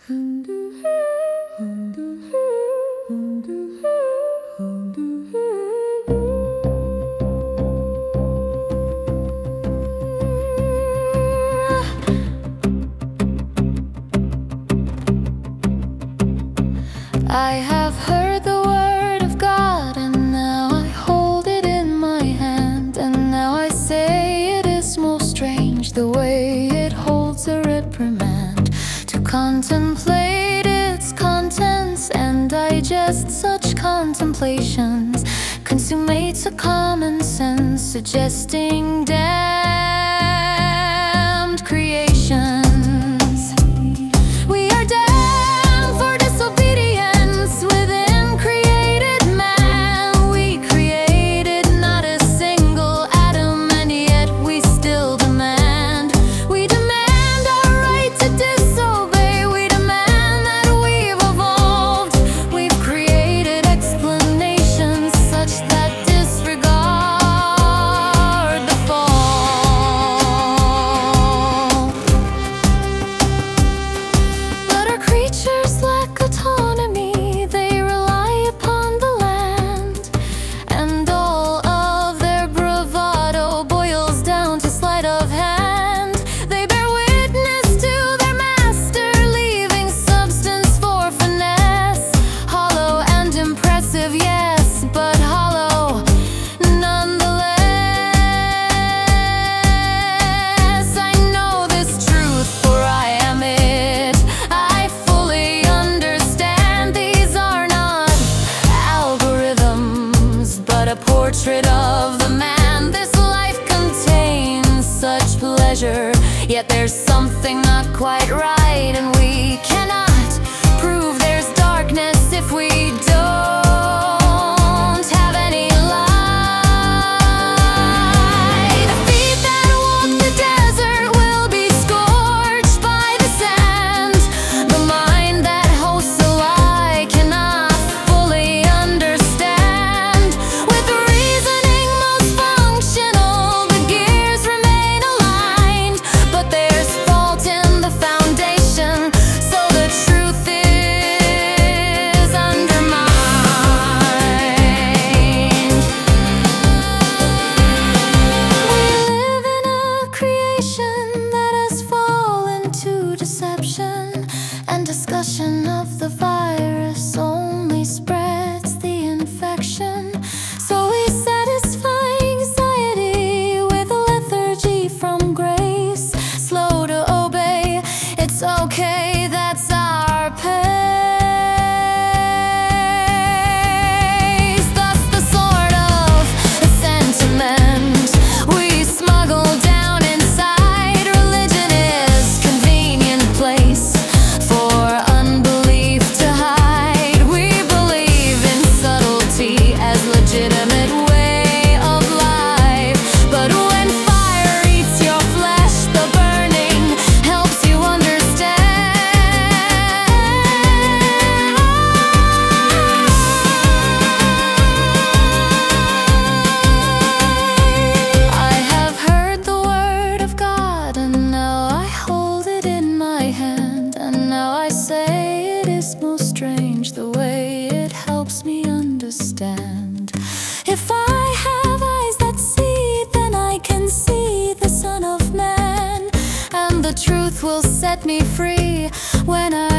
I have heard the word of God, and now I hold it in my hand. And now I say it is most strange the way it holds a reprimand. To contemplate its contents and digest such contemplations consummates a common sense, suggesting damned creations. We are damned for disobedience within created man. We created not a single atom, and yet we still demand. We demand our right to disobey. We demand that we've evolved. We've created explanations such that disregard the fall. But our creatures lack autonomy. They rely upon the land, and all of their bravado boils down to sleight of hand. They bear witness to their master, leaving substance for finesse. Hollow and impressive, yes, but hollow nonetheless. I know this truth, for I am it. I fully understand these are not algorithms, but a portrait of the man. This life contains such pleasure, yet there's something not quite right, and we cannot prove there's darkness if we don't have any light. The feet that walk the desert will be scorched by the sand. The mind that hosts a lie cannot fully understand. With reasoning most functional, the gears remain aligned, but there's fault in the foundation, so the truth is undermined. We live in a creation that has fallen to deception, and discussion of the virus only spreads the infection. So we satisfy anxiety with a lethargy from grace, slow to obey. It's okay, that's our pace. Thus the sort of sentiment we smuggle down inside. Religion is convenient place for unbelief to hide. We believe in subtlety as legitimate way of life, but when fire eats your flesh, the burning helps you understand. I have heard the word of God, and now I hold it in my hand. And now I say it is most strange the way it helps me understand. If I have eyes that see, then I can see the Son of Man, and the truth will set me free when I